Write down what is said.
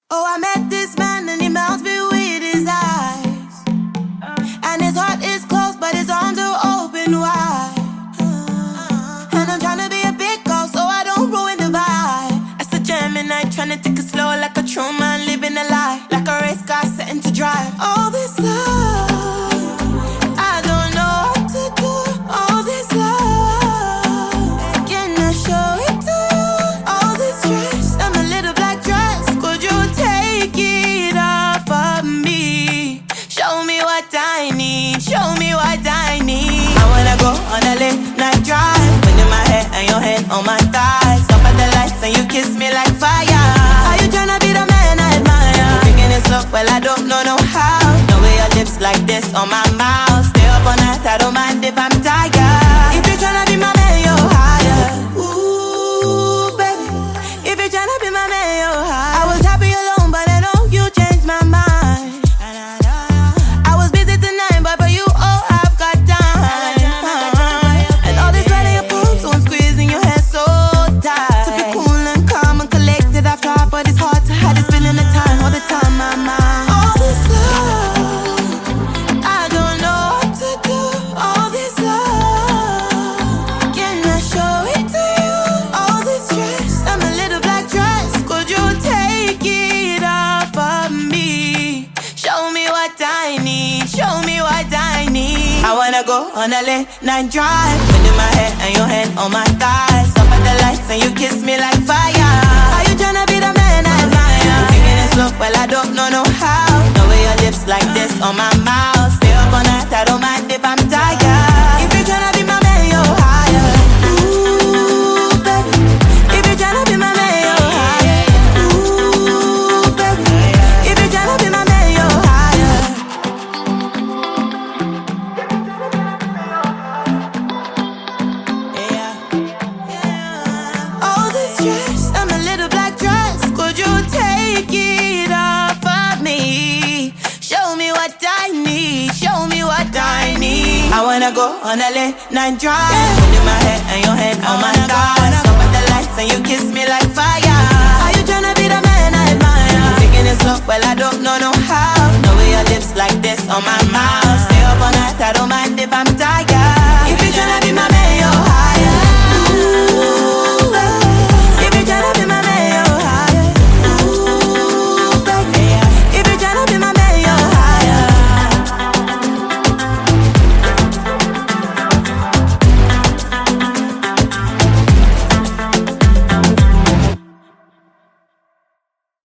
Oh, I met this man and he melts me with his eyes. And his heart is closed, but his arms are open wide. And I'm trying to be a big girl so I don't ruin the vibe. As a Gemini, trying to take it slow like a true man living a lie. Like a race car setting to drive. All this love, I don't know what to do. All this love, can I show it to you? All this stress, I'm a little black dress. Could you take it off of me? Show me what I need, show me what I need. I wanna go on a late night drive, putting my head and your head on my thighs. Stop at the lights and you kiss me like fire. Are you tryna be the man I admire? Thinking it's up, well I don't know how. No way your lips like this on my mouth. Stay up all night, I don't mind if I'm tired. If you're tryna be my man, you're higher. Ooh, baby, if you're tryna be my man, you're higher. I was happy alone, but I know you changed my mind. I was busy tonight, but for you, oh, I've got time. And all this sweat in your palms, so I'm squeezing your hair so tight. To be cool and calm and collected, I've tried, but it's hard to hide this feeling of time all the time, my mind. All this love, I don't know what to do. All this love, can I show it to you? All this stress, I'm a little black dress. Could you take it off of me? Show me what I need, show me what I need. I wanna go on a late night drive, putting my head and your head on my thighs. Up at the lights and you kiss me like fire. Are you tryna be the man I admire? Thinking it's look, well I don't know how. No way your lips like this on my mouth. Stay up all night, I don't mind if I'm tired. If you're tryna be my man, you're higher. Ooh, baby, if you're tryna be my man, you're higher. Ooh, baby, if you're tryna be my man, you're higher. All this stress, I'm a little black dress. Could you take it off of me? Show me what I need, show me what I need. I wanna go on a late night drive, putting my head and your head on my thighs. Up at the lights and you kiss me like